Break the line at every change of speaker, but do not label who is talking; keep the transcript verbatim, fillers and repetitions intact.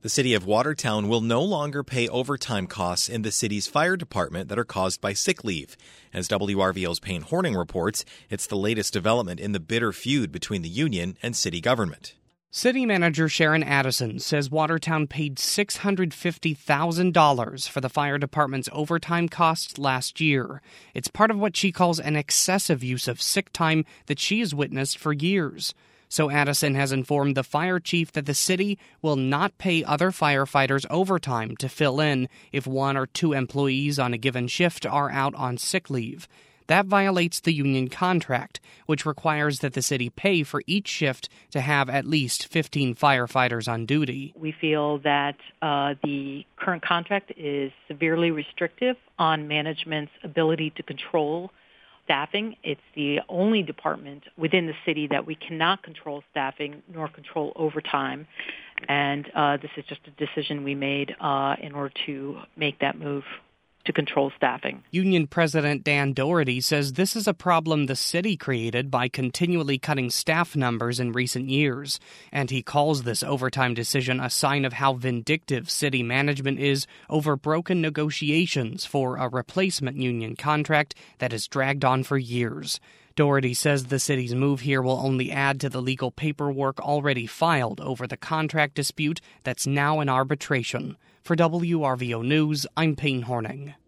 The city of Watertown will no longer pay overtime costs in the city's fire department that are caused by sick leave. As W R V O's Payne Horning reports, it's the latest development in the bitter feud between the union and city government.
City Manager Sharon Addison says Watertown paid six hundred fifty thousand dollars for the fire department's overtime costs last year. It's part of what she calls an excessive use of sick time that she has witnessed for years. So Addison has informed the fire chief that the city will not pay other firefighters overtime to fill in if one or two employees on a given shift are out on sick leave. That violates the union contract, which requires that the city pay for each shift to have at least fifteen firefighters on duty.
We feel that uh, the current contract is severely restrictive on management's ability to control staffing. It's the only department within the city that we cannot control staffing nor control overtime. And uh, this is just a decision we made uh, in order to make that move to control staffing.
Union President Dan Doherty says this is a problem the city created by continually cutting staff numbers in recent years, and he calls this overtime decision a sign of how vindictive city management is over broken negotiations for a replacement union contract that has dragged on for years. Doherty says the city's move here will only add to the legal paperwork already filed over the contract dispute that's now in arbitration. For W R V O News, I'm Payne Horning.